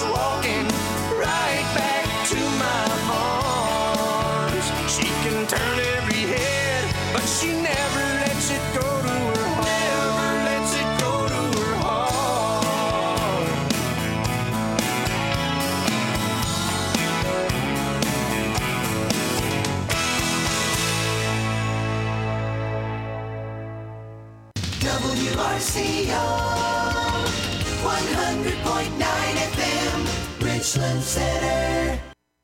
walking right back to my arms. She can turn every head, but she never lets it go to her heart. Never lets it go to her heart. WRCO 100.9 FM, Richland Center.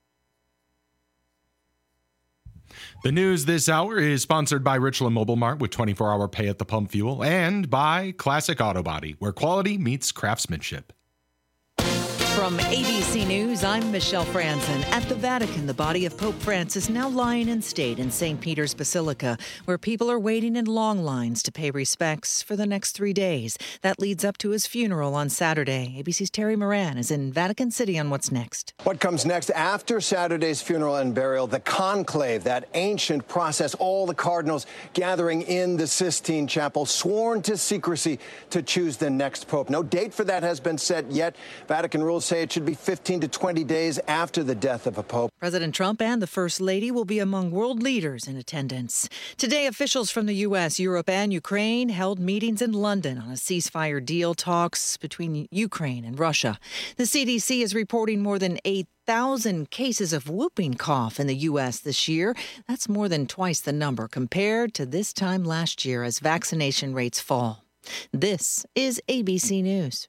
The news this hour is sponsored by Richland Mobile Mart with 24-hour pay at the pump fuel and by Classic Auto Body, where quality meets craftsmanship. From ABC News, I'm Michelle Franzen. At the Vatican, the body of Pope Francis now lying in state in St. Peter's Basilica, where people are waiting in long lines to pay respects for the next 3 days. That leads up to his funeral on Saturday. ABC's Terry Moran is in Vatican City on what's next. What comes next after Saturday's funeral and burial? The conclave, that ancient process, all the cardinals gathering in the Sistine Chapel, sworn to secrecy to choose the next pope. No date for that has been set yet. Vatican rules say it should be 15 to 20 days after the death of a pope. President Trump and the First Lady will be among world leaders in attendance. Today, officials from the U.S., Europe, and Ukraine held meetings in London on a ceasefire deal talks between Ukraine and Russia. The CDC is reporting more than 8,000 cases of whooping cough in the U.S. this year. That's more than twice the number compared to this time last year as vaccination rates fall. This is ABC News.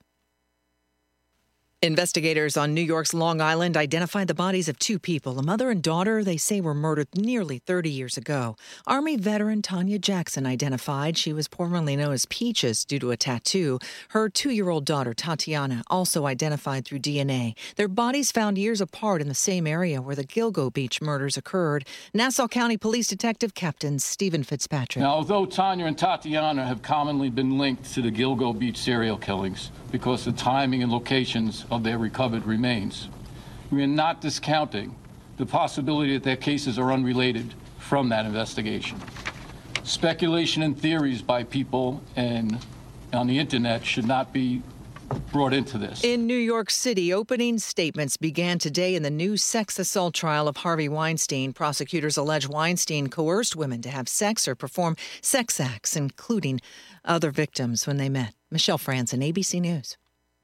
Investigators on New York's Long Island identified the bodies of two people, a mother and daughter they say were murdered nearly 30 years ago. Army veteran Tanya Jackson identified she was formerly known as Peaches due to a tattoo. Her 2-year-old daughter, Tatiana, also identified through DNA. Their bodies found years apart in the same area where the Gilgo Beach murders occurred. Nassau County Police Detective Captain Stephen Fitzpatrick. Now, although Tanya and Tatiana have commonly been linked to the Gilgo Beach serial killings because the timing and locations of their recovered remains, we are not discounting the possibility that their cases are unrelated from that investigation. Speculation and theories by people and on the internet should not be brought into this. In New York City, opening statements began today in the new sex assault trial of Harvey Weinstein. Prosecutors allege Weinstein coerced women to have sex or perform sex acts, including other victims when they met. Michelle Franzen, ABC News.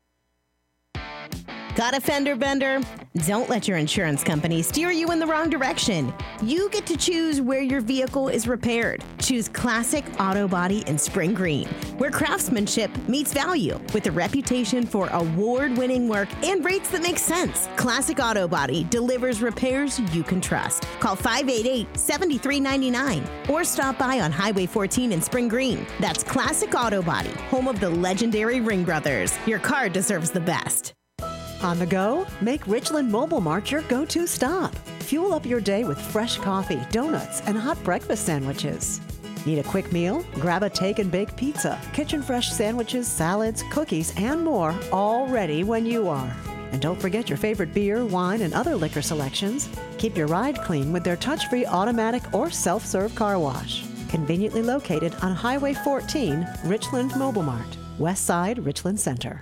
Got a fender bender? Don't let your insurance company steer you in the wrong direction. You get to choose where your vehicle is repaired. Choose Classic Auto Body in Spring Green, where craftsmanship meets value with a reputation for award-winning work and rates that make sense. Classic Auto Body delivers repairs you can trust. Call 588-7399 or stop by on Highway 14 in Spring Green. That's Classic Auto Body, home of the legendary Ring Brothers. Your car deserves the best. On the go? Make Richland Mobile Mart your go-to stop. Fuel up your day with fresh coffee, donuts, and hot breakfast sandwiches. Need a quick meal? Grab a take and bake pizza, kitchen fresh sandwiches, salads, cookies, and more, all ready when you are. And don't forget your favorite beer, wine, and other liquor selections. Keep your ride clean with their touch-free automatic or self-serve car wash. Conveniently located on Highway 14, Richland Mobile Mart, West Side, Richland Center.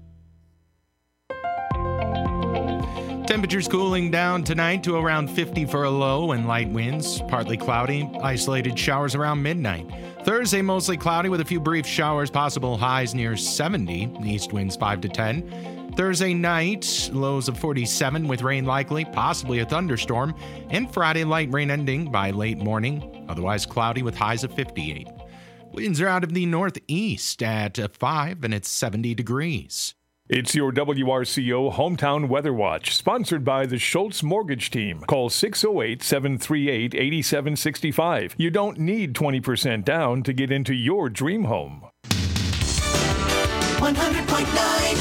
Temperatures cooling down tonight to around 50 for a low and light winds. Partly cloudy, isolated showers around midnight. Thursday, mostly cloudy with a few brief showers, possible highs near 70. East winds 5 to 10. Thursday night, lows of 47 with rain likely, possibly a thunderstorm. And Friday, light rain ending by late morning. Otherwise cloudy with highs of 58. Winds are out of the northeast at 5 and it's 70 degrees. It's your WRCO Hometown Weather Watch, sponsored by the Schultz Mortgage Team. Call 608-738-8765. You don't need 20% down to get into your dream home. 100.9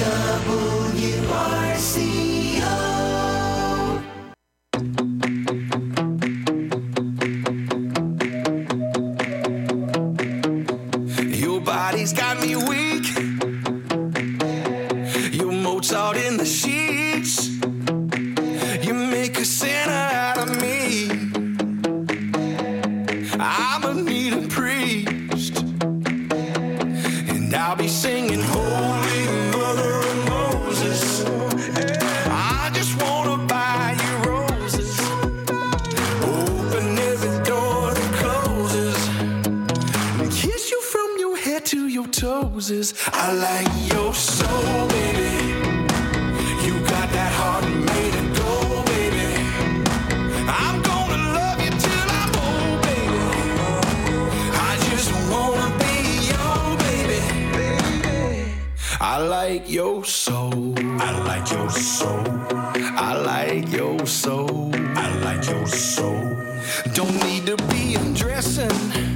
WRCO. Your body's got me weak. Out in the sheets, you make a sinner out of me. I'm a needing priest, and I'll be singing Holy Mother of Moses roses. I like your soul, baby. You got that heart made of gold, baby. I'm gonna love you till I'm old, baby. I just wanna be your baby. I like your soul. I like your soul. I like your soul. I like your soul. Don't need to be undressing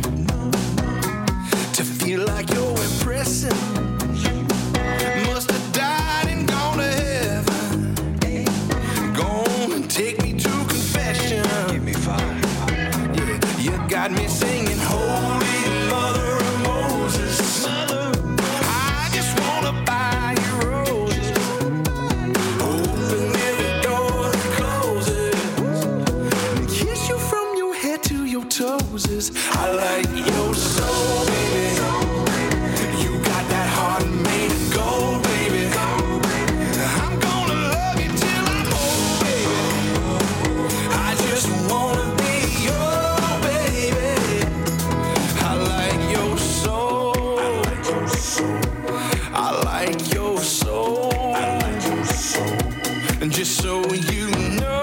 to feel like you're impressing. Must have died and gone to heaven. Gone and take me to confession. Give me five. Yeah, you got me singing Holy Mother of Moses. I just wanna buy you roses. Open every door that closes. Kiss you from your head to your toes. I like your soul, baby. You got that heart made of gold, baby. I'm gonna love you till I'm old, baby. I just wanna be your baby. I like your soul. I like your soul. I like your soul. I like your soul. And just so you know,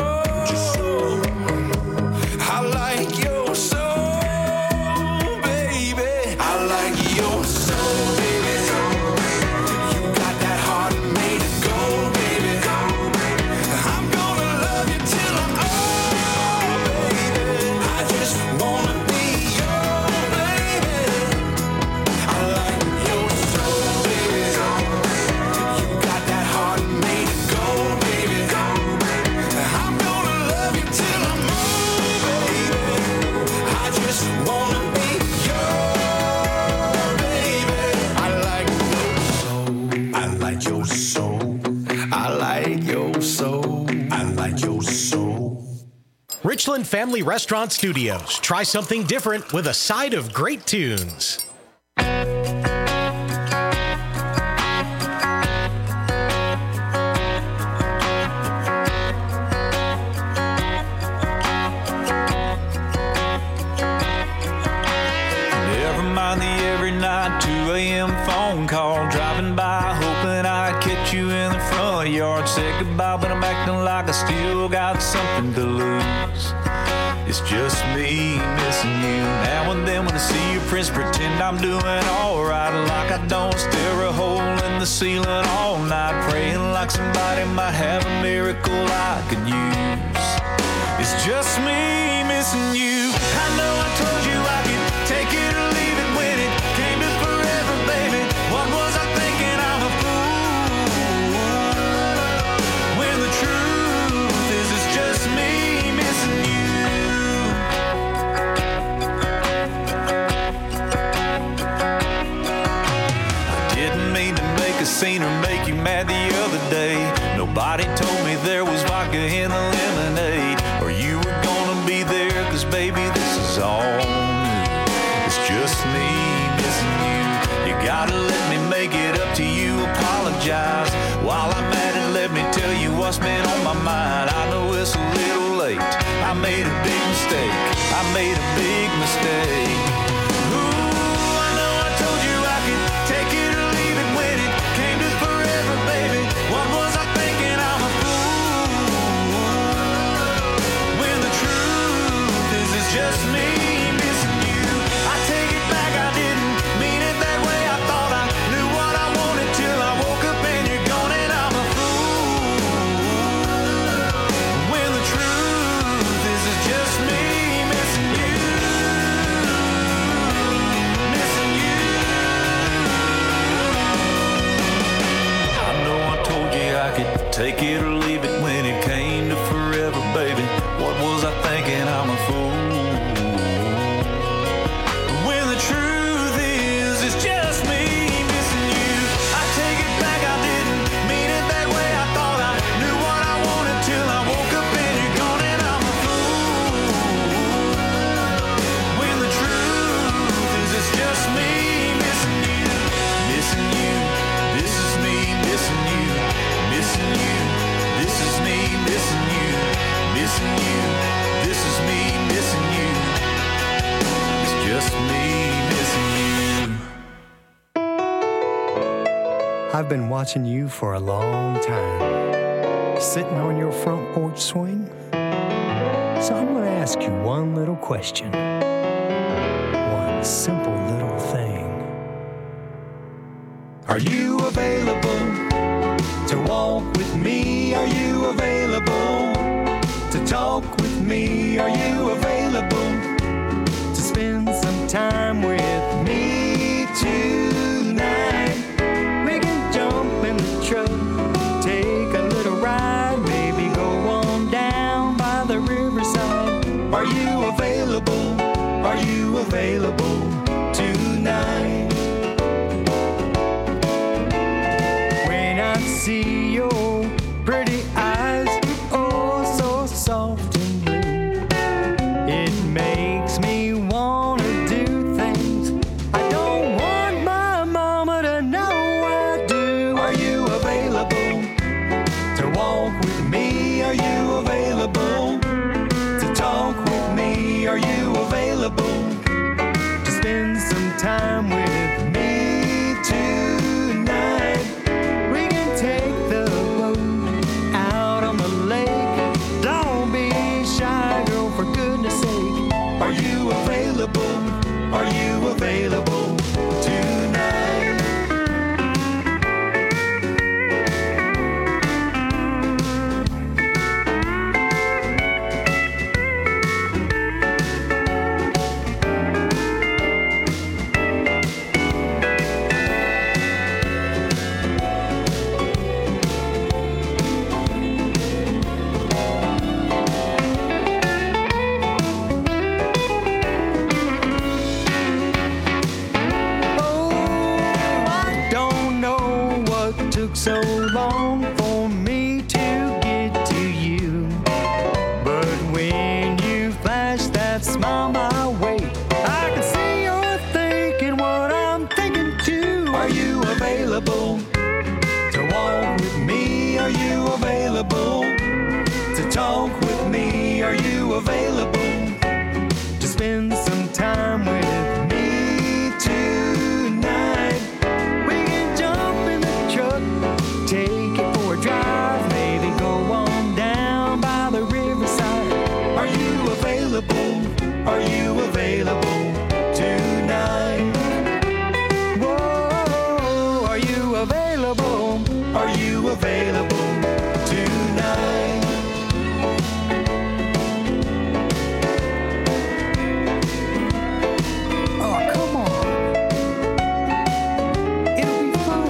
I like your soul, baby. I like your soul, baby. You got that heart made of gold, baby. I'm gonna love you till I'm old, baby. I just wanna be your baby. I like your soul, baby. You got that heart made of gold, baby. I'm gonna love you till I'm old, baby. I just wanna be your baby. I like your soul. I like your soul. I like your soul. I like your soul. Richland Family Restaurant Studios. Try something different with a side of great tunes. Never mind the every night 2 a.m. phone call. Driving by, hoping I'd catch you in the front yard. Said goodbye, but I'm acting like I still got something to lose. It's just me missing you. Now and then when I see your prints, pretend I'm doing alright. Like I don't stare a hole in the ceiling all night, praying like somebody might have a miracle I could use. It's just me missing you. I know I told you I could take it or leave it when it came to forever, baby. What was I thinking? I'm a fool. When the truth is, it's just me missing you. I didn't mean to make a scene or make you mad the other day. Nobody told me there was vodka in the lemonade, or you were gonna be there, 'cause baby, this is all new. It's just me missing you. You gotta let me make it up to you. Apologize while I'm at it. Let me tell you what's been on my mind. I know it's a little late. I made a big mistake. I made a big mistake. Ooh, I know I told you I could take it or leave it when it came to forever, baby. What was I thinking? I'm a fool. When the truth is, it's just me missing you. I take it back, I didn't mean it that way. I thought I knew what I wanted till I woke up and you're gone and I'm a fool. When the truth is, it's just me missing you. Missing you. I know I told you I could take it or leave it when it came to forever, baby. What was I thinking? I'm a fool. When the truth is, it's just me missing you. I take it back, I didn't mean it that way. I thought I knew what I wanted till I woke up and you're gone and I'm a fool. When the truth is, it's just me missing you. Missing you. This is me missing you. Missing you. This is I've been watching you for a long time, sitting on your front porch swing. So I'm going to ask you one little question, one simple little thing. Are you available to walk with me? Are you available to talk with me? Are you available to spend some time with me tonight? We can jump in the truck, take a little ride, maybe go on down by the riverside. Are you available? Are you available tonight? When I see your pretty eyes, oh so soft and blue, it makes me wanna do things I don't want my mama to know I do. Are you available to walk with me? Are you available to talk with me? Are you available to spend some time with me tonight? We can take the boat out on the lake. Don't be shy, girl, for goodness sake. Are you available? Are you available tonight? So long for me to get to you, but when you flash that smile my way, I can see you're thinking what I'm thinking too. Are you available to walk with me? Are you available to talk with me? Are you available to spend some time with me tonight? We can jump in the truck, take it for a drive, maybe go on down by the riverside. Are you available? Are you available tonight? Whoa, are you available? Are you available tonight? Oh, come on. It'll be fun.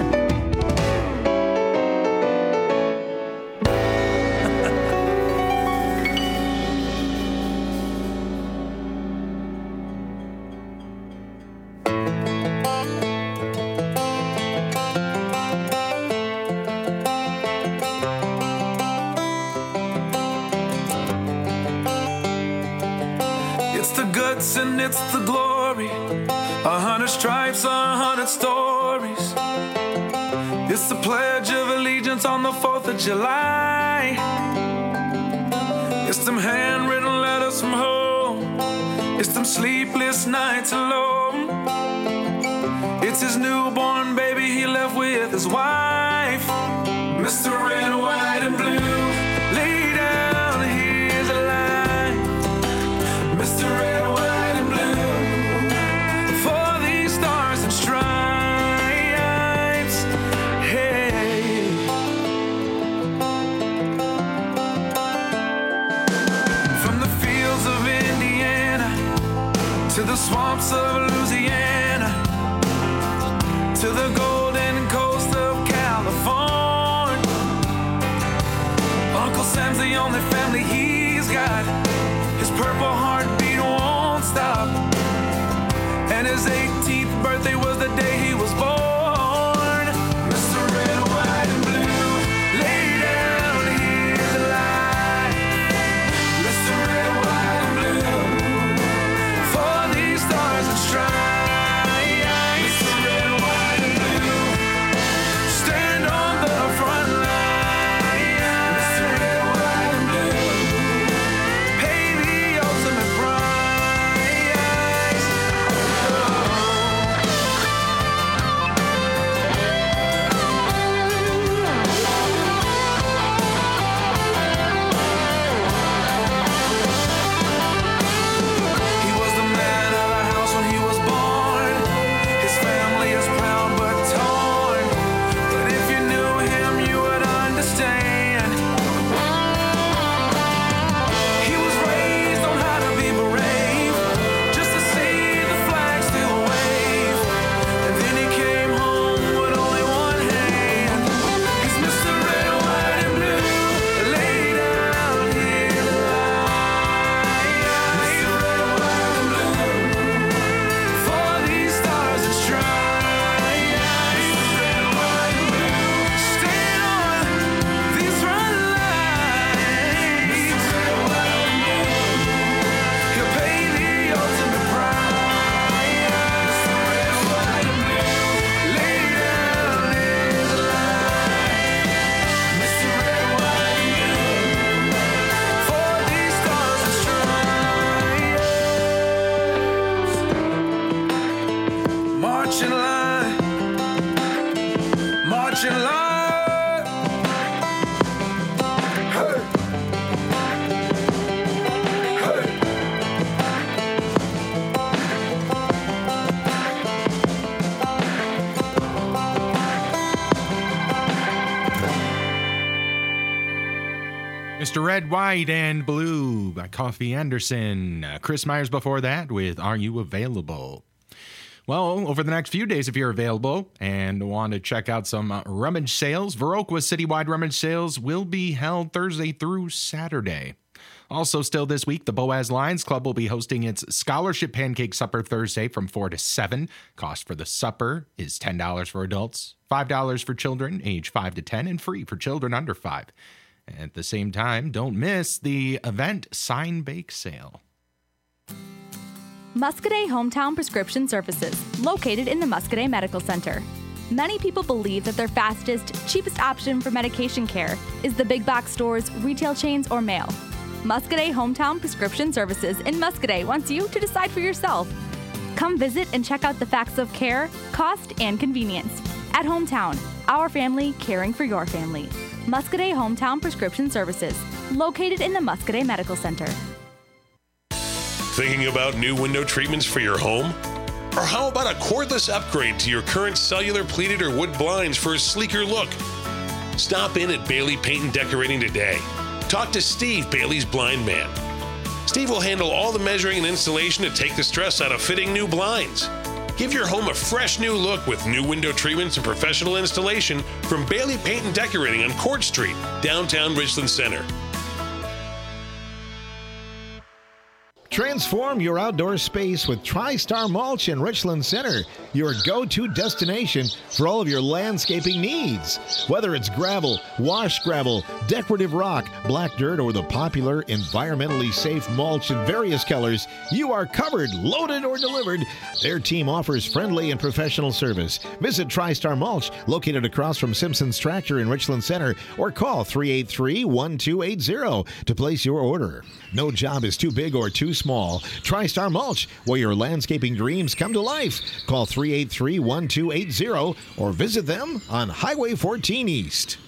It's the guts and it's the glory. 100 stripes, 100 stories. It's the Pledge of Allegiance on the 4th of July. It's them handwritten letters from home. It's them sleepless nights alone. It's his newborn baby he left with his wife. Mr. Red, White, and Blue, lay down, here's a line. Mr. Red, White, and Blue, for these stars and stripes. Hey. From the fields of Indiana to the swamps of Louisiana to the golden coast of California, Uncle Sam's the only family he's got. His purple heartbeat won't stop, and his 18th birthday was the day he was born. Mr. Red, White, and Blue, lay down, here's a line. Mr. Red, White, and Blue, for these stars and stripes. Mr. Red, White, and Blue, stand on the front line. Mr. Red, White, and Blue, pay the ultimate price. Oh. flashing light. Hey. Mr. Red, White, and Blue by Coffee Anderson. Chris Myers before that with Are You Available? Well, over the next few days, if you're available and want to check out some rummage sales, Viroqua Citywide Rummage Sales will be held Thursday through Saturday. Also, still this week, the Boaz Lions Club will be hosting its Scholarship Pancake Supper Thursday from 4 to 7. Cost for the supper is $10 for adults, $5 for children age 5 to 10, and free for children under 5. At the same time, don't miss the event Sign Bake Sale. Muscadet Hometown Prescription Services, located in the Muscadet Medical Center. Many people believe that their fastest, cheapest option for medication care is the big box stores, retail chains, or mail. Muscadet Hometown Prescription Services in Muscadet wants you to decide for yourself. Come visit and check out the facts of care, cost, and convenience. At Hometown, our family caring for your family. Muscadet Hometown Prescription Services, located in the Muscadet Medical Center. Thinking about new window treatments for your home? Or how about a cordless upgrade to your current cellular, pleated, or wood blinds for a sleeker look? Stop in at Bailey Paint and Decorating today. Talk to Steve, Bailey's blind man. Steve will handle all the measuring and installation to take the stress out of fitting new blinds. Give your home a fresh new look with new window treatments and professional installation from Bailey Paint and Decorating on Court Street, downtown Richland Center. Transform your outdoor space with TriStar Mulch in Richland Center, your go-to destination for all of your landscaping needs. Whether it's gravel, wash gravel, decorative rock, black dirt, or the popular environmentally safe mulch in various colors, you are covered, loaded, or delivered. Their team offers friendly and professional service. Visit TriStar Mulch, located across from Simpson's Tractor in Richland Center, or call 383-1280 to place your order. No job is too big or too small. TriStar Mulch, where your landscaping dreams come to life. Call 383-1280 or visit them on Highway 14 East.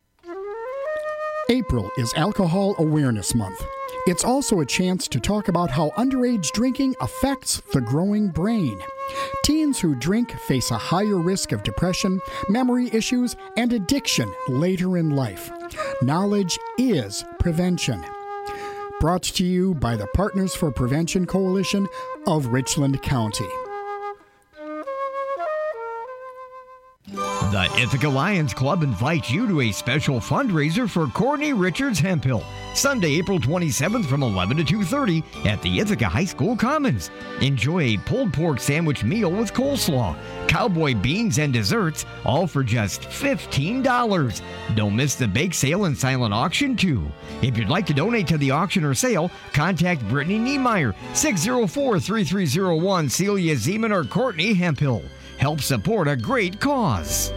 April is Alcohol Awareness Month. It's also a chance to talk about how underage drinking affects the growing brain. Teens who drink face a higher risk of depression, memory issues, and addiction later in life. Knowledge is prevention. Brought to you by the Partners for Prevention Coalition of Richland County. The Ithaca Lions Club invites you to a special fundraiser for Courtney Richards Hemphill, Sunday, April 27th from 11 to 2:30 at the Ithaca High School Commons. Enjoy a pulled pork sandwich meal with coleslaw, cowboy beans, and desserts, all for just $15. Don't miss the bake sale and silent auction, too. If you'd like to donate to the auction or sale, contact Brittany Niemeyer, 604-3301, Celia Zeman, or Courtney Hemphill. Help support a great cause.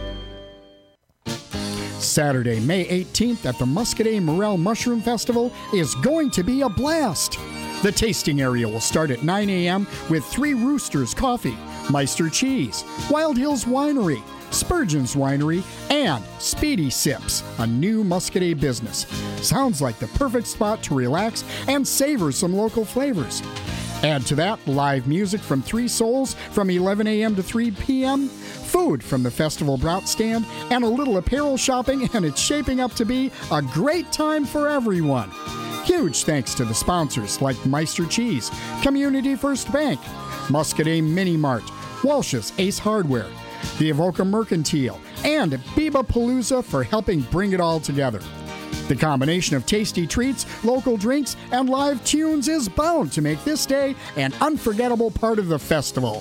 Saturday, May 18th at the Muscadet Morel Mushroom Festival is going to be a blast. The tasting area will start at 9 a.m. with Three Roosters Coffee, Meister Cheese, Wild Hills Winery, Spurgeon's Winery, and Speedy Sips, a new Muscadet business. Sounds like the perfect spot to relax and savor some local flavors. Add to that live music from Three Souls from 11 a.m. to 3 p.m., food from the festival brat stand, and a little apparel shopping, and it's shaping up to be a great time for everyone. Huge thanks to the sponsors like Meister Cheese, Community First Bank, Muscadet Mini Mart, Walsh's Ace Hardware, the Avoca Mercantile, and Biba Palooza for helping bring it all together. The combination of tasty treats, local drinks, and live tunes is bound to make this day an unforgettable part of the festival.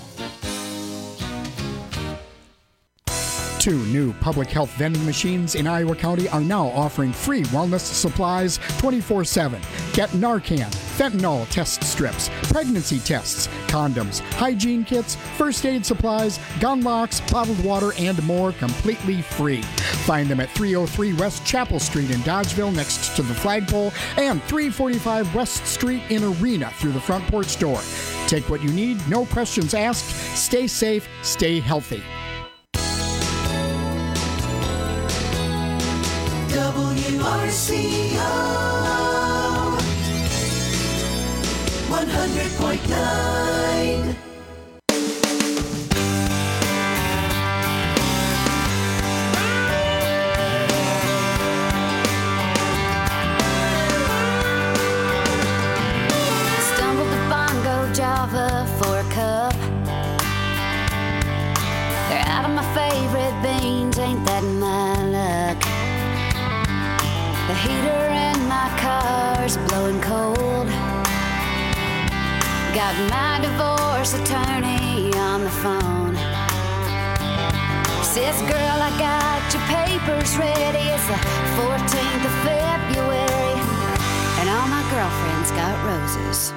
2 new public health vending machines in Iowa County are now offering free wellness supplies 24/7. Get Narcan, fentanyl test strips, pregnancy tests, condoms, hygiene kits, first aid supplies, gun locks, bottled water, and more completely free. Find them at 303 West Chapel Street in Dodgeville next to the flagpole and 345 West Street in Arena through the front porch door. Take what you need, no questions asked. Stay safe, stay healthy. WRCO 100.9. Stumbled upon Go Java for a cup. They're out of my favorite beans, ain't that my luck? The heater in my car's blowing cold. Got my divorce attorney on the phone. Says, girl, I got your papers ready. It's the 14th of February, and all my girlfriends got roses.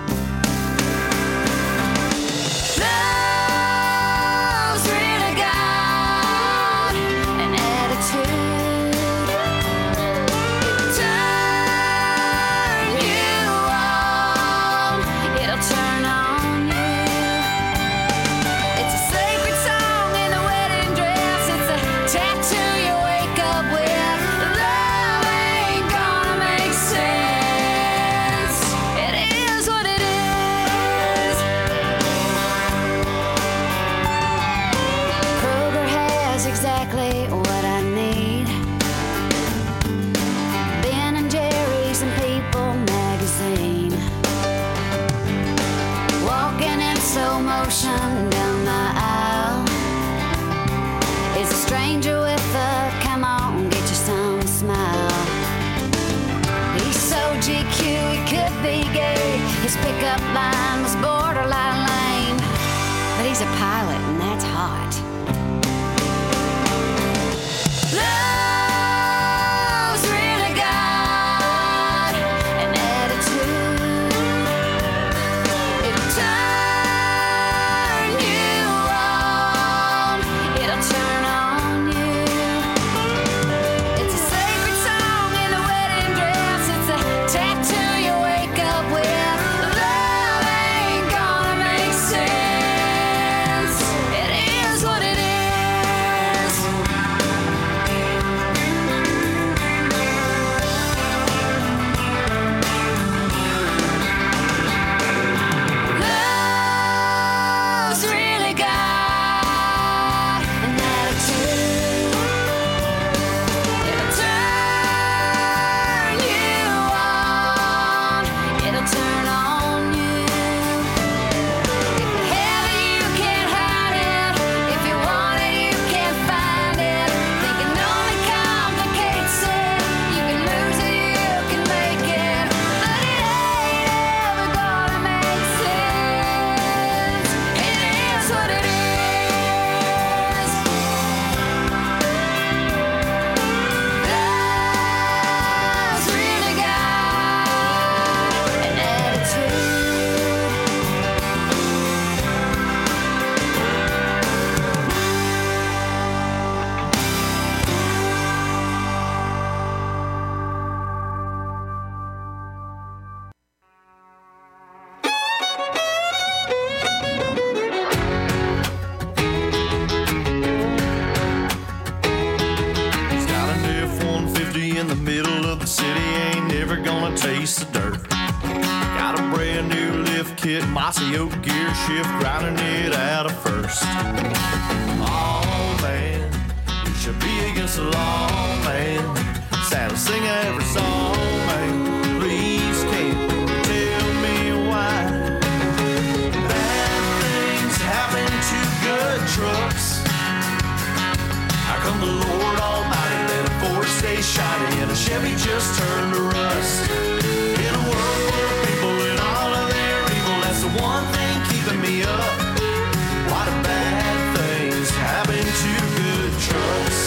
Love's really got an attitude. It'll turn you on. It'll turn on you. It's a sacred song in the wedding dress. It's a tattoo you wake up with. Love ain't gonna make sense. It is what it is. Kroger has exactly what I need. Ben and Jerry's and People magazine. Walking in slow motion down the aisle is a stranger with a come on, get you some smile. He's so GQ, he could be gay. His pickup line was borderline lame, but he's a pilot and that's hot. Love's really got an attitude. It'll turn you on. It'll turn on you. It's a sacred song in the wedding dress. It's a tattoo you wake up with. Love ain't gonna make sense. It is what it is. Love's really got an attitude. It'll turn you on. It'll turn on you. If you have it, you can't hide it. If you want it, you can't find it. Thinking only complicates it. You can lose it, you can make it, but it ain't ever gonna make sense. It is what it is. Love's really got an attitude. He's got an F-150 in the middle of the city, ain't never gonna taste the dirt. Got a brand new lift kit, mossy oak gear shift, grinding it out of first. Oh man, you should be against the law, man. Saddle sing every song, man. Please can't tell me why bad things happen to good trucks. How come the Lord Almighty let a Ford stay shiny and a Chevy just turn to rust? In a world full of people and all of their evil, that's the one thing keeping me up. Why do bad things happen to good trucks?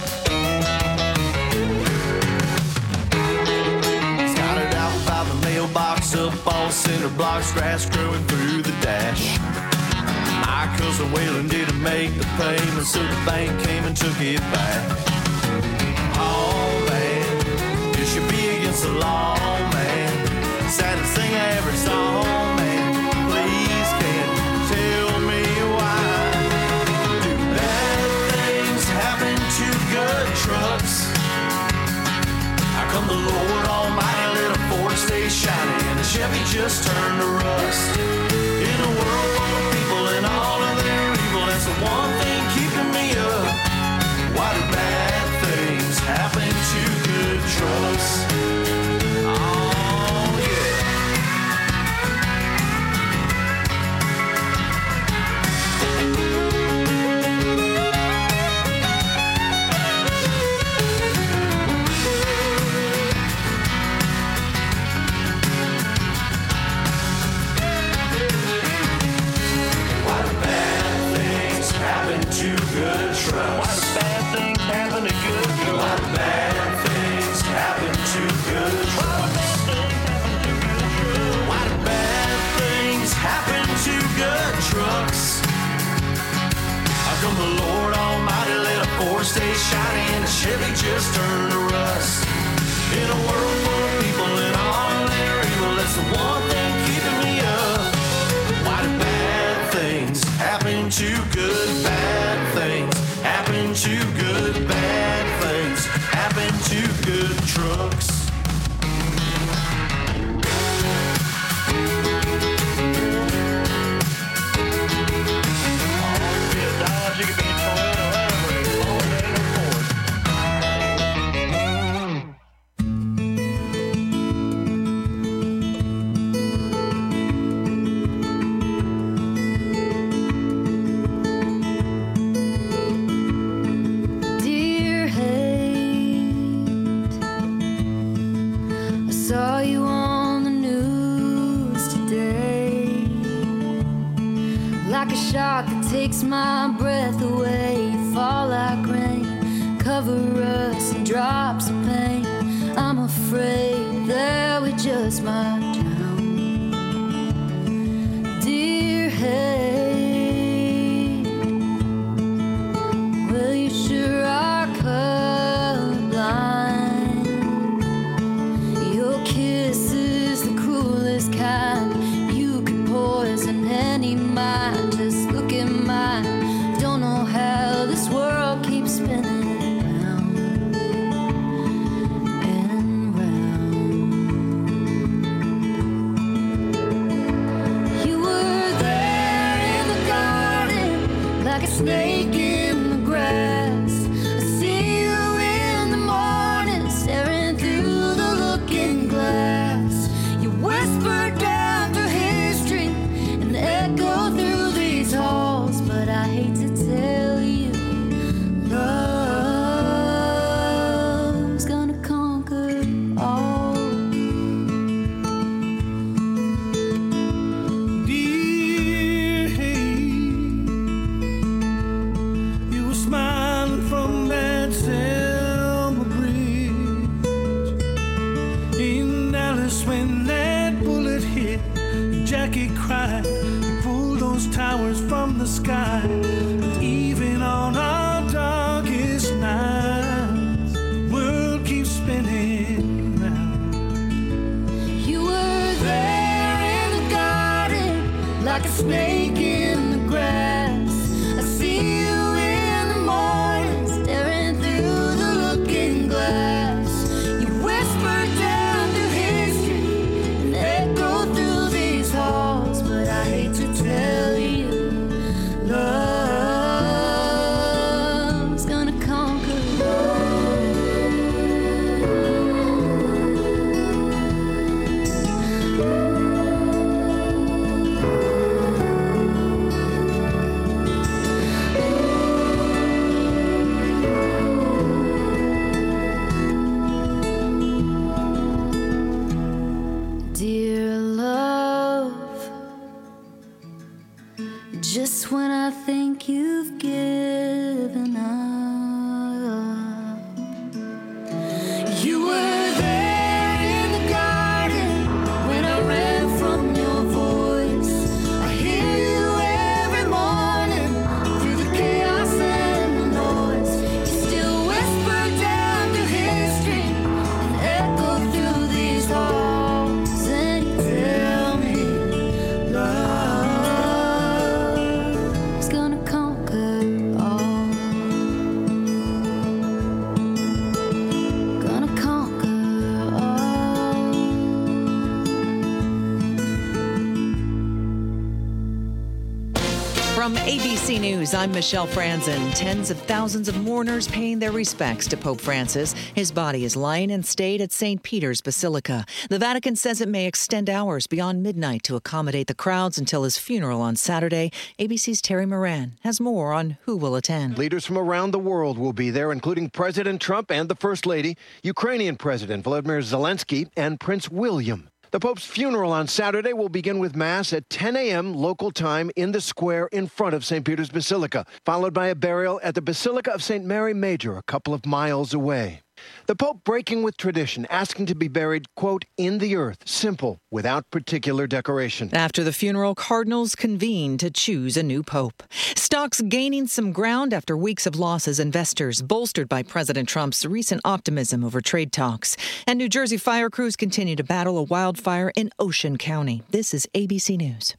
He's got it out by the mailbox, up on cinder blocks, grass growing through the dash. My cousin Waylon didn't make the payment, so the bank came and took it back. Oh man, you should be against the law, man. Sad to sing every song, man. Please can't tell me why do bad things happen to good trucks? How come the Lord Almighty let a Ford stay shining and a Chevy just turn to rust? In a world full of people and all of their evil, that's the one thing keeping me up. Why do bad things happen to good trucks? Oh yeah. Why do bad things happen to good trucks? Why do bad things happen to good trucks? Why do bad things happen to good trucks? Why do bad things happen to good trucks? How come the Lord Almighty let a Ford stay shiny and a Chevy just turn to rust? In a world full of people and all their evil, that's the one thing keeping me up. Why do bad things happen to good? Bad things happen to good. Bad things happen to good trucks. Dear hate, I saw you on the news today. Like a shot that takes my breath away. You fall like rain, cover us in drops of pain. I'm afraid that we just might drown. Dear hate, well, you sure are colorblind. Your kiss is the cruelest kind. You could poison any mind. Just look at mine. Don't know how this world keeps spinning round and round. You were there in the garden like a snake in the grass. I see you in the morning staring through the looking glass. You whisper down through history and echo through these halls. But I hate to tell you, love's gonna conquer all. Dear hate, you were smiling from that Selma bridge in Dallas when that bullet hit. Jackie cried. You pulled those towers from the sky. But even on our darkest nights, the world keeps spinning round. You were there in the garden like a snake in the grass. I see you in the morning staring through the looking glass. You whisper down through history and echo through these halls. But I hate to tell you, love's gonna conquer all. Dear love, just when I think you've given up, you were there in the garden when I ran from your voice. I hear you every morning through the chaos and the noise. You still whisper down through history and echo through these halls, and you tell me love's gonna conquer ABC News, I'm Michelle Franzen. Tens of thousands of mourners paying their respects to Pope Francis. His body is lying in state at St. Peter's Basilica. The Vatican says it may extend hours beyond midnight to accommodate the crowds until his funeral on Saturday. ABC's Terry Moran has more on who will attend. Leaders from around the world will be there, including President Trump and the First Lady, Ukrainian President Volodymyr Zelensky, and Prince William. The Pope's funeral on Saturday will begin with Mass at 10 a.m. local time in the square in front of St. Peter's Basilica, followed by a burial at the Basilica of St. Mary Major, a couple of miles away. The Pope breaking with tradition, asking to be buried, quote, in the earth, simple, without particular decoration. After the funeral, cardinals convene to choose a new pope. Stocks gaining some ground after weeks of losses, investors bolstered by President Trump's recent optimism over trade talks. And New Jersey fire crews continue to battle a wildfire in Ocean County. This is ABC News.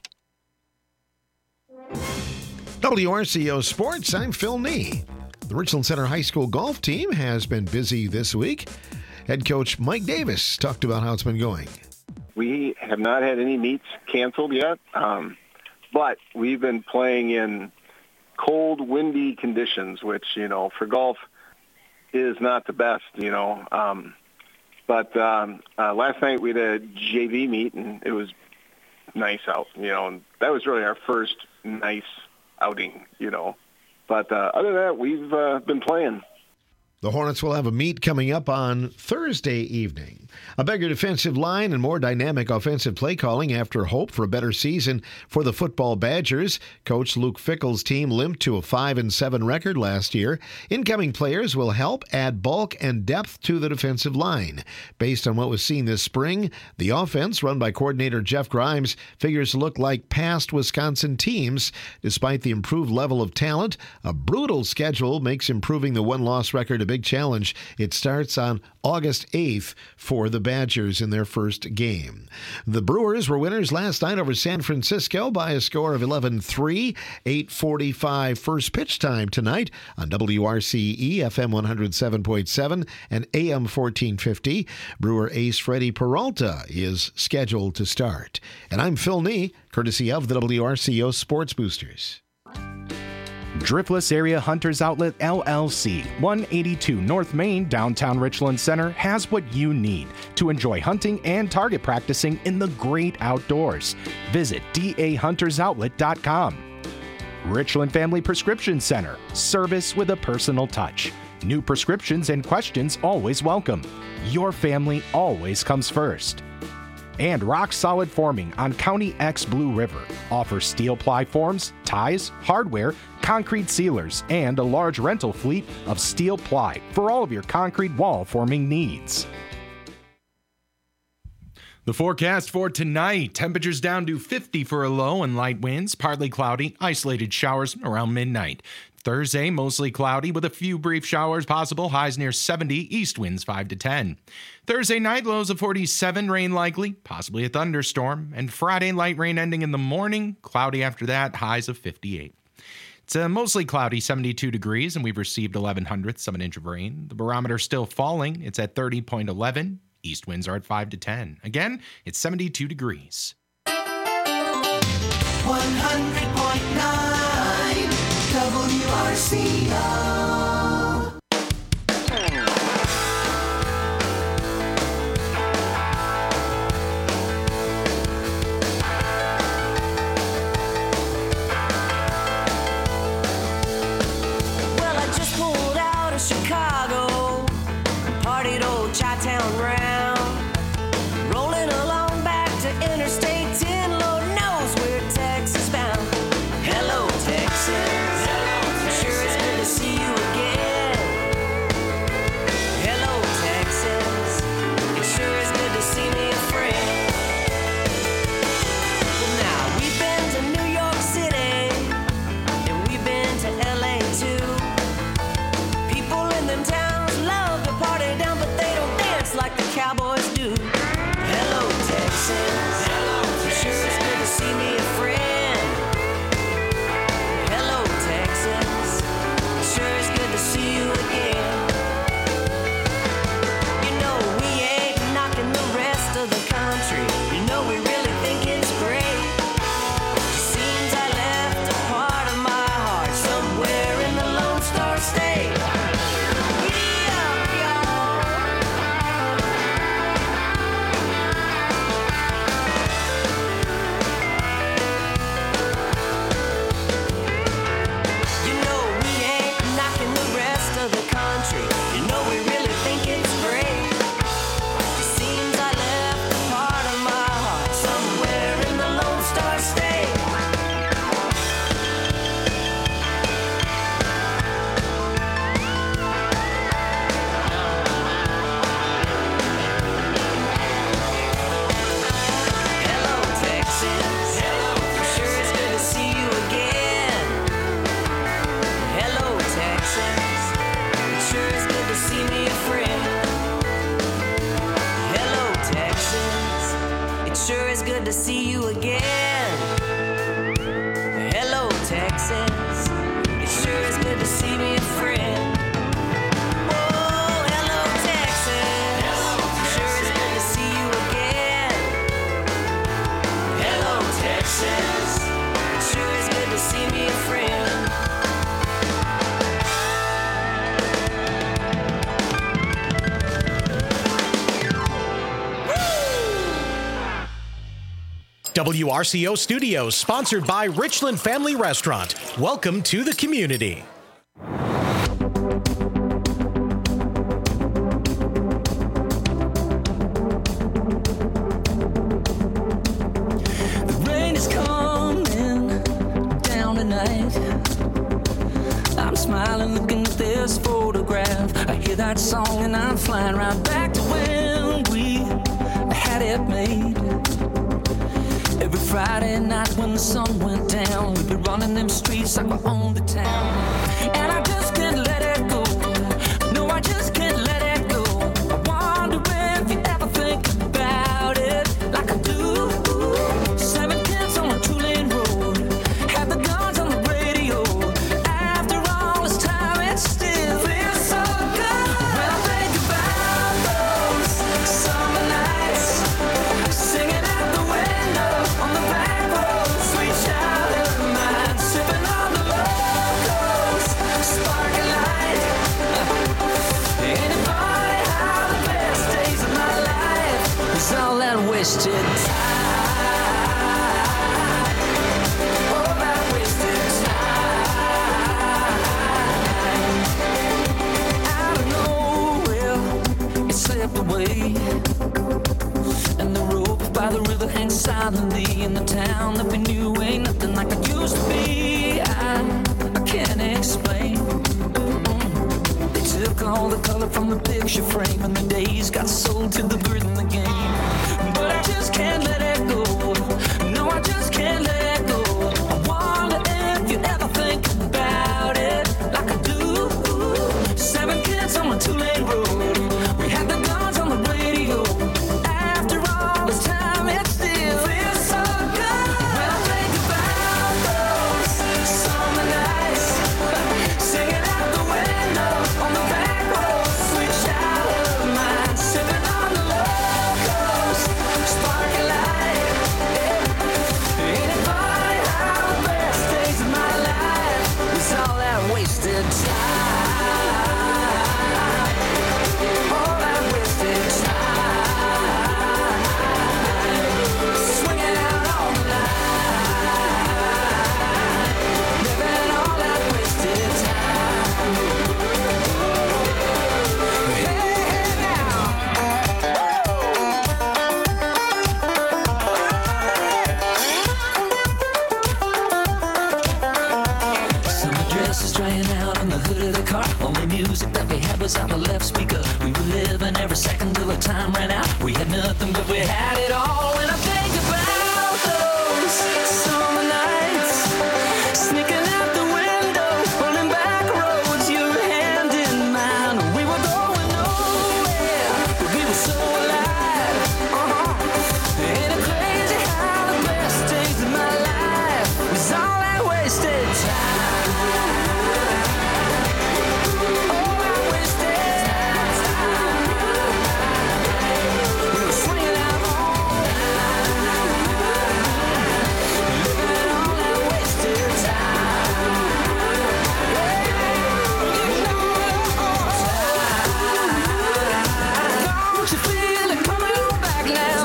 WRCO Sports, I'm Phil Nee. The Richland Center High School golf team has been busy this week. Head coach Mike Davis talked about how it's been going. We have not had any meets canceled yet, but we've been playing in cold, windy conditions, which, for golf is not the best, But last night we had a JV meet, and it was nice out, and that was really our first nice outing, But other than that, we've been playing. The Hornets will have a meet coming up on Thursday evening. A bigger defensive line and more dynamic offensive play calling after hope for a better season for the football Badgers. Coach Luke Fickell's team limped to a 5-7 record last year. Incoming players will help add bulk and depth to the defensive line. Based on what was seen this spring, the offense, run by coordinator Jeff Grimes, figures to look like past Wisconsin teams. Despite the improved level of talent, a brutal schedule makes improving the one-loss record a big challenge. It starts on August 8th for the Badgers in their first game. The Brewers were winners last night over San Francisco by a score of 11-3. 8:45 first pitch time tonight on WRCE FM 107.7 and AM 1450. Brewer ace Freddie Peralta is scheduled to start. And I'm Phil Nee, courtesy of the WRCO Sports Boosters. Driftless Area Hunters Outlet LLC, 182 North Main, downtown Richland Center, has what you need to enjoy hunting and target practicing in the great outdoors. Visit dahuntersoutlet.com. Richland Family Prescription Center, service with a personal touch. New prescriptions and questions always welcome. Your family always comes first. And Rock Solid Forming on County X Blue River offers steel ply forms, ties, hardware, concrete sealers, and a large rental fleet of steel ply for all of your concrete wall forming needs. The forecast for tonight, temperatures down to 50 for a low and light winds, partly cloudy, isolated showers around midnight. Thursday, mostly cloudy with a few brief showers possible, highs near 70, east winds 5 to 10. Thursday night, lows of 47, rain likely, possibly a thunderstorm. And Friday, light rain ending in the morning, cloudy after that, highs of 58. It's mostly cloudy, 72 degrees, and we've received 0.11 of an inch of rain. The barometer still falling. It's at 30.11. East winds are at 5 to 10. Again, it's 72 degrees. 100.9 WRCO. Well, I just pulled out of Chicago, partied old Chi-Town round, rolling along back to Interstate 10, Lord knows we're Texas bound. Hello, Texas. Sure it's good to see you WRCO Studios, sponsored by Richland Family Restaurant. Welcome to the community. The rain is coming down tonight. I'm smiling looking at this photograph. I hear that song and I'm flying right back to when we had it made. Every Friday night when the sun went down, we'd be running them streets like we owned the town. And I just can't let it go. No, I just can't let it go. I wonder if you ever think about it like I do. 7 kids on a 2-lane road, had the guns on the radio. After all this time, it still feels so good. When I think about those summer nights, singing out the window on the back road, sweet childhood of mine, sipping on the locals, sparking light. Anybody how the best days of my life was all that wasted time. All that wasted time. Out of nowhere, it slipped away, and the rope by the river hangs silently in the town that we knew ain't nothing like it used to be. I can't explain. They took all the color from the picture frame, and the days got sold to the grid in the game. But I just can't let it go. No, I just can't let it go. I wonder if you ever think about it like I do. 7 kids on a 2-lane road, we had the guns on the radio. After all this time, it still feels so good. When I think about those summer nights, singing out the window on the back road, sweet childhood of mine, sipping on the locals, sparking light. Anybody how the best days of my life was all that wasted time. All that wasted time. Swinging out all night, living all that wasted time. Hey, now. Summer dresses drying out on the hood of the car. Only music that we had was out the left speaker. We were living every second till the time ran out. We had nothing, but we had it all. When I think about those summer nights, sneaking out the window, pulling back roads, your hand in mine. We were going nowhere, but we were so alive. Ain't it crazy how the best days of my life was all that wasted time? All that wasted time. We were swinging out all night, living all that wasted time. Don't you feel it coming back now?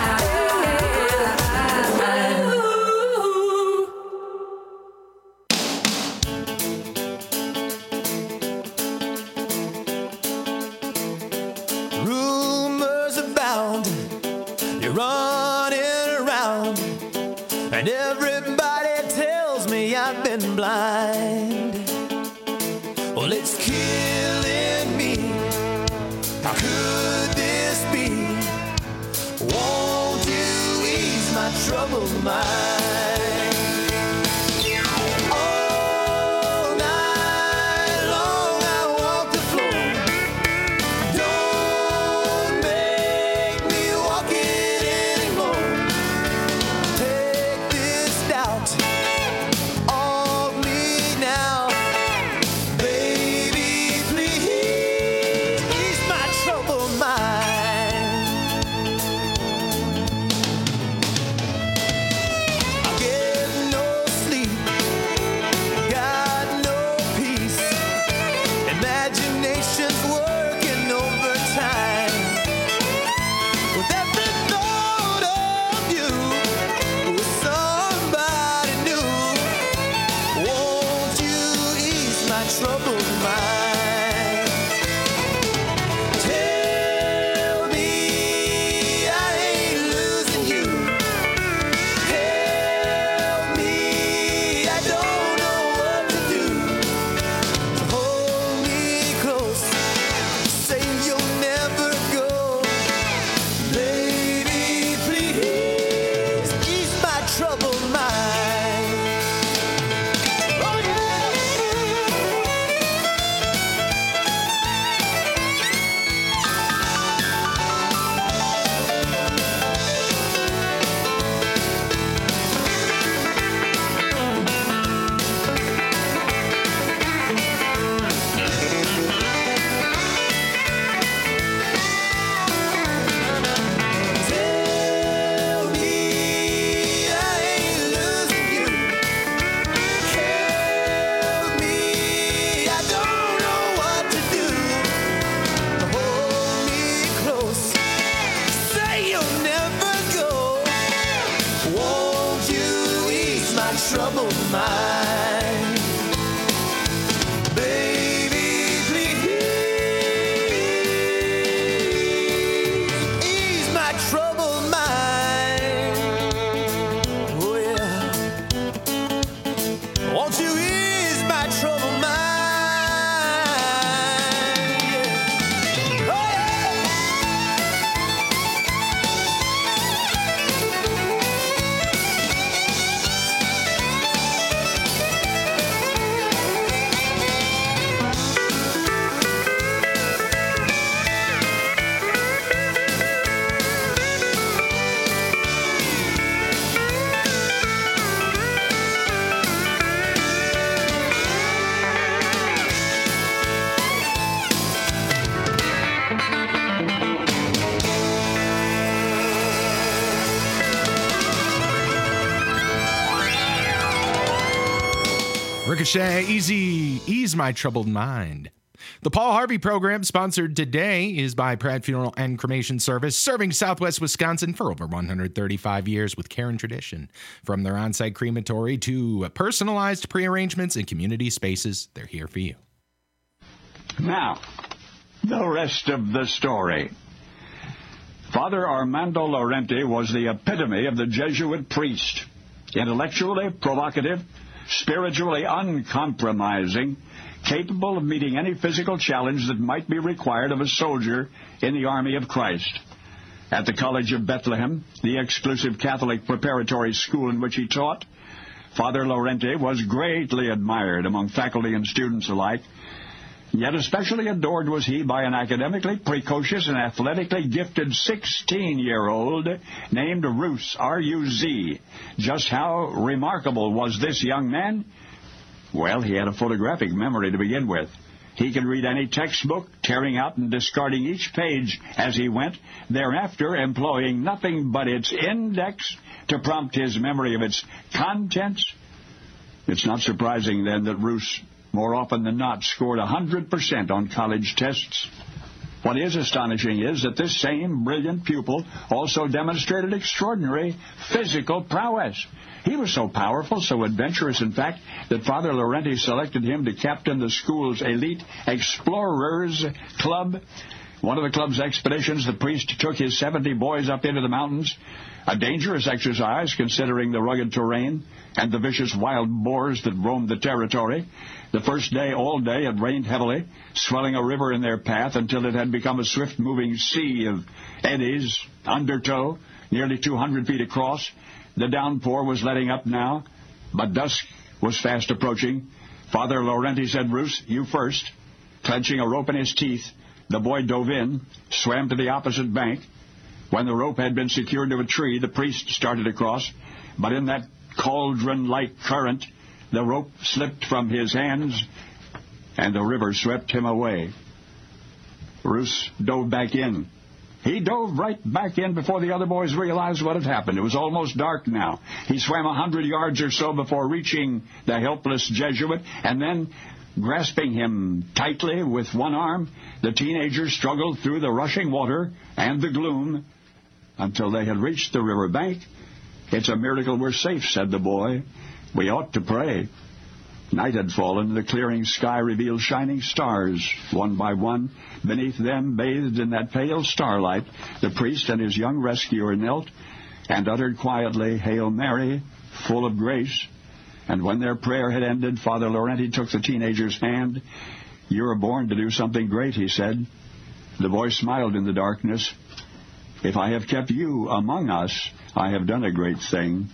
Rumors abound, you're running around, and everybody tells me I've been blind. Well, it's killing me. How could this be? Won't you ease my troubled mind? All night long I walk the floor. Don't make me walk it anymore. Take this doubt off me now. Baby, please ease my troubled mind. troubled mind. Baby, please ease my troubled mind. Oh yeah, won't you ease my troubled mind? Yeah. Oh Ricochet, ease my troubled mind. The Paul Harvey program, sponsored today, is by Pratt Funeral and Cremation Service, serving Southwest Wisconsin for over 135 years with care and tradition. From their on-site crematory to personalized prearrangements and community spaces, they're here for you. Now, the rest of the story. Father Armando Laurenti was the epitome of the Jesuit priest. Intellectually provocative, spiritually uncompromising, capable of meeting any physical challenge that might be required of a soldier in the army of Christ. At the College of Bethlehem, the exclusive Catholic preparatory school in which he taught, Father Laurenti was greatly admired among faculty and students alike. Yet especially adored was he by an academically precocious and athletically gifted 16-year-old named Ruz, R-U-Z. Just how remarkable was this young man? Well, he had a photographic memory to begin with. He could read any textbook, tearing out and discarding each page as he went, thereafter employing nothing but its index to prompt his memory of its contents. It's not surprising, then, that Ruz, more often than not, scored 100% on college tests. What is astonishing is that this same brilliant pupil also demonstrated extraordinary physical prowess. He was so powerful, so adventurous, in fact, that Father Laurenti selected him to captain the school's elite Explorers Club. One of the club's expeditions, the priest took his 70 boys up into the mountains, a dangerous exercise considering the rugged terrain and the vicious wild boars that roamed the territory. The first day, all day, it rained heavily, swelling a river in their path until it had become a swift-moving sea of eddies, undertow, nearly 200 feet across. The downpour was letting up now, but dusk was fast approaching. Father Laurenti said, "Ruz, you first." Clenching a rope in his teeth, the boy dove in, swam to the opposite bank. When the rope had been secured to a tree, the priest started across, but in that cauldron-like current, the rope slipped from his hands, and the river swept him away. Ruz dove back in. He dove right back in before the other boys realized what had happened. It was almost dark now. He swam 100 yards or so before reaching the helpless Jesuit, and then, grasping him tightly with one arm, the teenagers struggled through the rushing water and the gloom until they had reached the river bank. "It's a miracle we're safe," said the boy. "We ought to pray." Night had fallen. The clearing sky revealed shining stars, one by one. Beneath them, bathed in that pale starlight, the priest and his young rescuer knelt and uttered quietly, "Hail Mary, full of grace." And when their prayer had ended, Father Laurenti took the teenager's hand. "You were born to do something great," he said. The boy smiled in the darkness. "If I have kept you among us, I have done a great thing."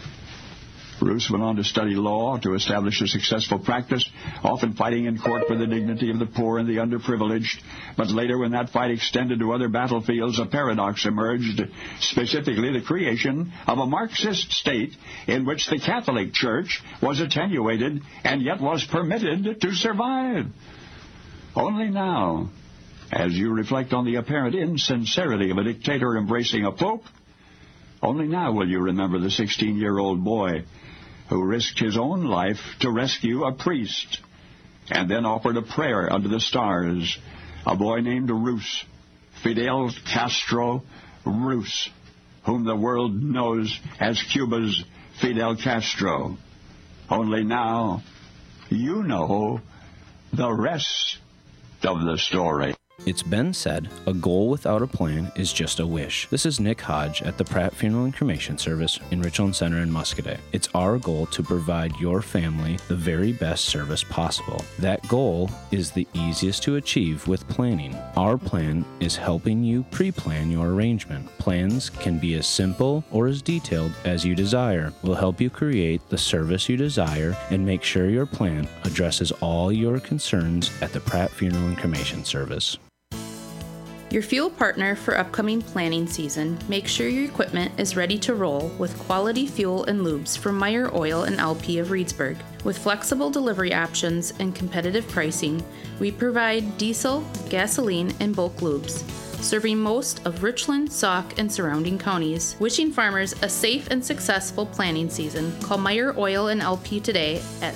Ruz went on to study law, to establish a successful practice, often fighting in court for the dignity of the poor and the underprivileged. But later, when that fight extended to other battlefields, a paradox emerged, specifically the creation of a Marxist state in which the Catholic Church was attenuated and yet was permitted to survive. Only now, as you reflect on the apparent insincerity of a dictator embracing a pope, only now will you remember the 16-year-old boy who risked his own life to rescue a priest and then offered a prayer under the stars, a boy named Ruz, Fidel Castro Ruz, whom the world knows as Cuba's Fidel Castro. Only now, you know the rest of the story. It's been said, a goal without a plan is just a wish. This is Nick Hodge at the Pratt Funeral and Cremation Service in Richland Center in Muscoda. It's our goal to provide your family the very best service possible. That goal is the easiest to achieve with planning. Our plan is helping you pre-plan your arrangement. Plans can be as simple or as detailed as you desire. We'll help you create the service you desire and make sure your plan addresses all your concerns at the Pratt Funeral and Cremation Service. Your fuel partner for upcoming planning season, make sure your equipment is ready to roll with quality fuel and lubes from Meyer Oil and LP of Reedsburg. With flexible delivery options and competitive pricing, we provide diesel, gasoline, and bulk lubes, serving most of Richland, Sauk, and surrounding counties. Wishing farmers a safe and successful planning season, call Meyer Oil and LP today at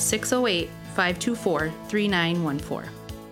608-524-3914.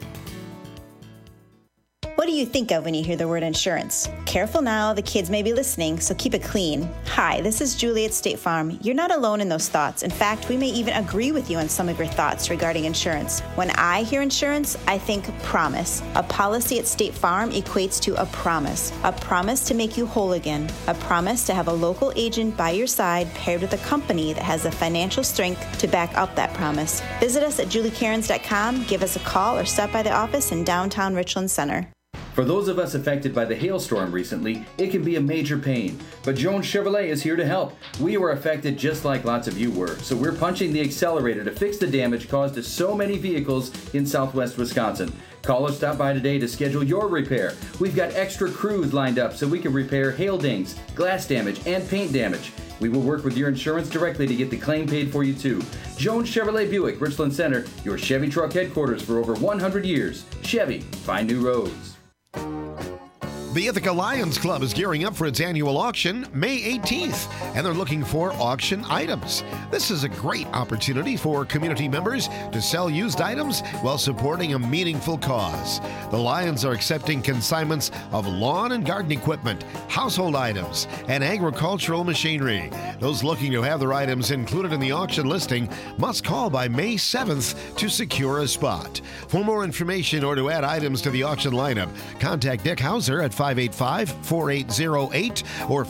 What do you think of when you hear the word insurance? Careful now, the kids may be listening, so keep it clean. Hi, this is Julie at State Farm. You're not alone in those thoughts. In fact, we may even agree with you on some of your thoughts regarding insurance. When I hear insurance, I think promise. A policy at State Farm equates to a promise to make you whole again, a promise to have a local agent by your side paired with a company that has the financial strength to back up that promise. Visit us at juliecairns.com, give us a call, or stop by the office in downtown Richland Center. For those of us affected by the hailstorm recently, it can be a major pain, but Jones Chevrolet is here to help. We were affected just like lots of you were, so we're punching the accelerator to fix the damage caused to so many vehicles in southwest Wisconsin. Call or stop by today to schedule your repair. We've got extra crews lined up so we can repair hail dings, glass damage, and paint damage. We will work with your insurance directly to get the claim paid for you too. Jones Chevrolet Buick, Richland Center, your Chevy truck headquarters for over 100 years. Chevy, find new roads. The Ithaca Lions Club is gearing up for its annual auction May 18th, and they're looking for auction items. This is a great opportunity for community members to sell used items while supporting a meaningful cause. The Lions are accepting consignments of lawn and garden equipment, household items, and agricultural machinery. Those looking to have their items included in the auction listing must call by May 7th to secure a spot. For more information or to add items to the auction lineup, contact Dick Hauser at 585-4808 or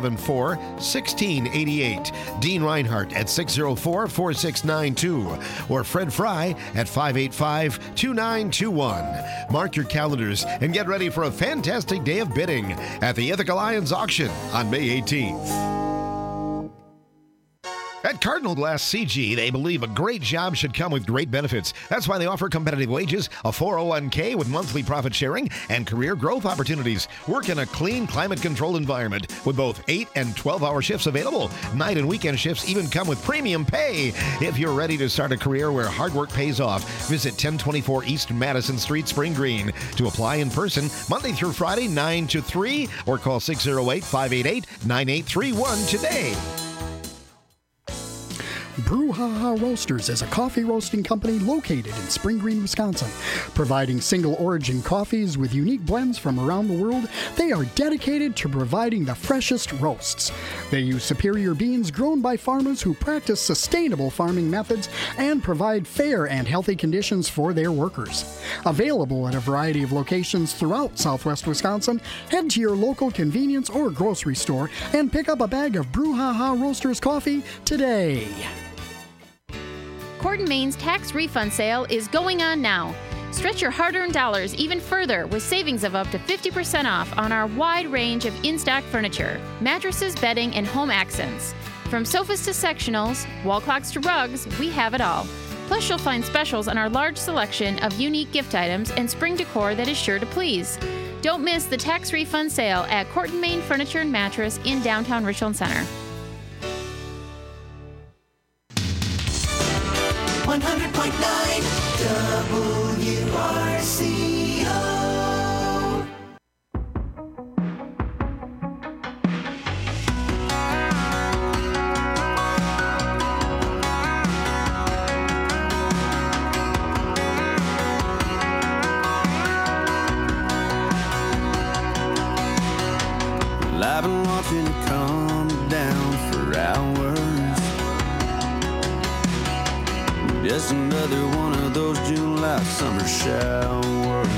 574-1688. Dean Reinhardt at 604-4692 or Fred Fry at 585-2921. Mark your calendars and get ready for a fantastic day of bidding at the Ithaca Lions auction on May 18th. At Cardinal Glass CG, they believe a great job should come with great benefits. That's why they offer competitive wages, a 401k with monthly profit sharing, and career growth opportunities. Work in a clean, climate-controlled environment with both 8 and 12-hour shifts available. Night and weekend shifts even come with premium pay. If you're ready to start a career where hard work pays off, visit 1024 East Madison Street, Spring Green. To apply in person, Monday through Friday, 9 to 3, or call 608-588-9831 today. Brouhaha Roasters is a coffee roasting company located in Spring Green, Wisconsin. Providing single origin coffees with unique blends from around the world, they are dedicated to providing the freshest roasts. They use superior beans grown by farmers who practice sustainable farming methods and provide fair and healthy conditions for their workers. Available at a variety of locations throughout southwest Wisconsin, head to your local convenience or grocery store and pick up a bag of Brouhaha Roasters coffee today. Corden Maine's tax refund sale is going on now. Stretch your hard-earned dollars even further with savings of up to 50% off on our wide range of in-stock furniture, mattresses, bedding, and home accents. From sofas to sectionals, wall clocks to rugs, we have it all. Plus, you'll find specials on our large selection of unique gift items and spring decor that is sure to please. Don't miss the tax refund sale at Corden Maine Furniture and Mattress in downtown Richland Center. 100.9 WRCO. Well, I've been watching it come down for hours. Just another one of those July summer showers.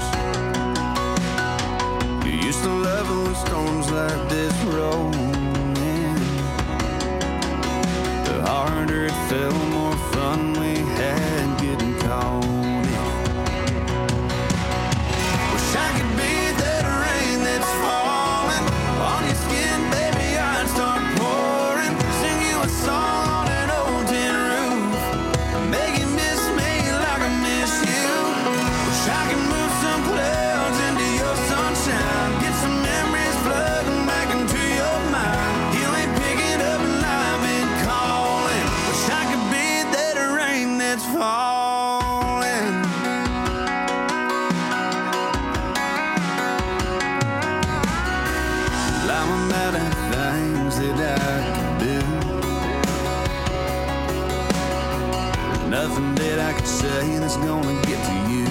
You used to love it when storms like this rolled in. The harder it fell, more fun we had getting caught in. Wish I could be that rain that's falling on your skin, baby. I'd start pouring, sing you a song on an old tin roof, make you miss me like I miss you. Wish I could move some clouds into your sunshine, get some memories flooding back into your mind. You ain't picking up and I've been calling. Wish I could be that rain that's falling. I'm out of things that I could do. There's nothing that I could say that's gonna get to you.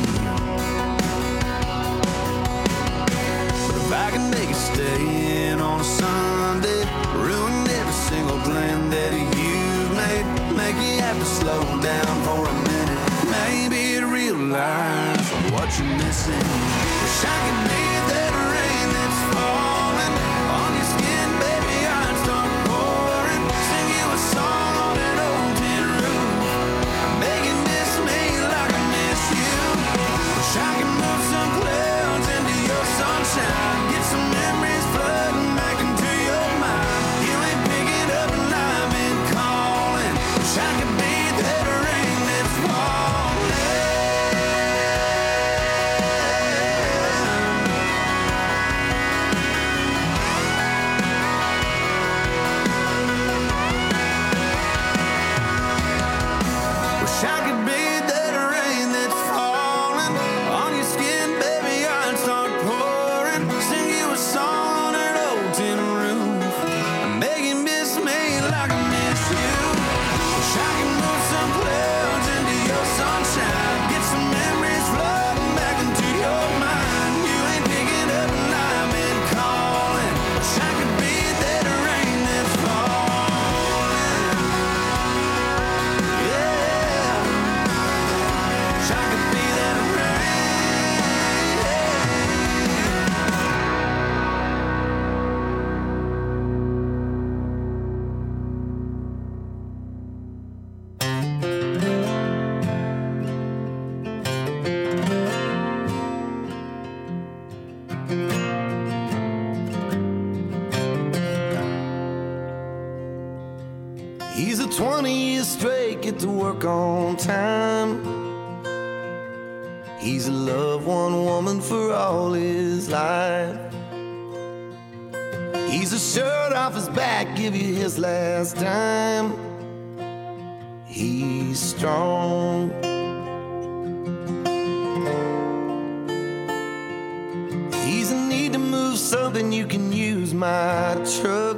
But if I can make it stay in on a Sunday, ruin every single plan that you've made, make you have to slow down for a minute, maybe realize what you're missing. Wish I could be that rain that's falling on your skin, baby. I'd start pouring, sing you a song on an old tin roof, make you miss me like I miss you. Wish I could move some clouds into your sunshine, get some memories flooding back into your mind. You ain't picking up and I've been calling. Wish I could be that rain that's falling. Wish I could be that rain that's falling on your skin, baby. I'd start pouring, sing you a song on an old tin roof, make you miss me like I miss you. Wish I could move some clouds into your sunshine, get some memories flooding back into your mind. You ain't picking up and I've been calling. Wish I could be that rain that's falling. Yeah. Wish I could be that He's a 20 years straight, get to work on time. He's loved one woman for all his life. He's a shirt off his back, give you his last time. He's strong. He's in need to move something, you can use my truck.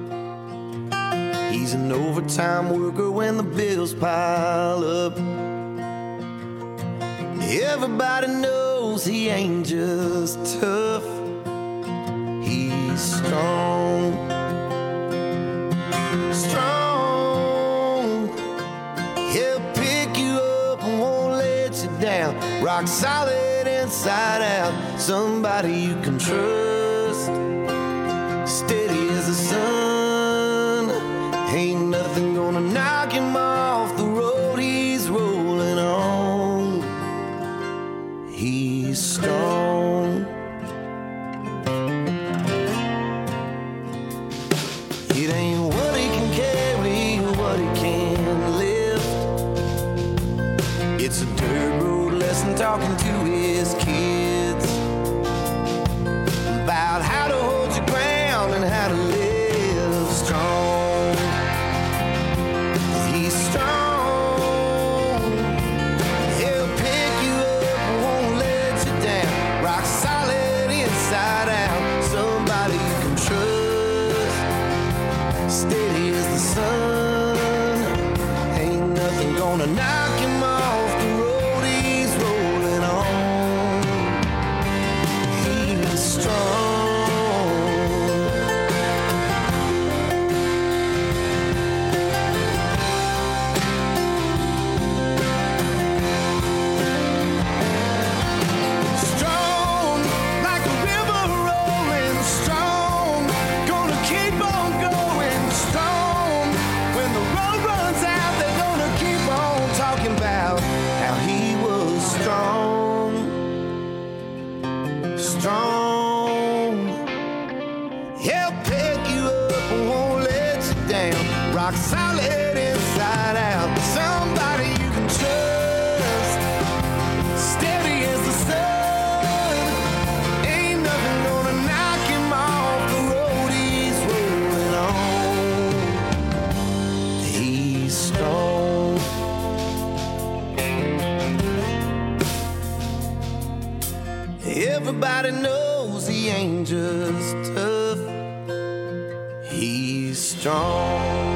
He's an overtime worker when the bills pile up. Everybody knows he ain't just tough, he's strong. Strong. He'll pick you up and won't let you down. Rock solid inside out, somebody you can trust. Steady as the sun, ain't nothing gonna knock him off the road he's rolling on. He's strong. It ain't what he can carry, what he can lift. It's a dirt road lesson talking to his kids about how to hold your ground and how to live strong. He's strong. He'll pick you up and won't let you down. Rock solid inside out, somebody you can trust. Steady as the sun, ain't nothing gonna knock him off the road he's rolling on. He's strong. rock solid inside out. Somebody you can trust, steady as the sun. Ain't nothing gonna knock him off the road he's rolling on. He's strong. Everybody knows he ain't just tough, he's strong.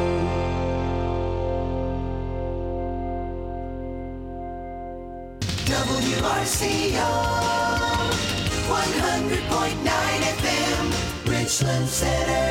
WRCO 100.9 FM, Richland Center.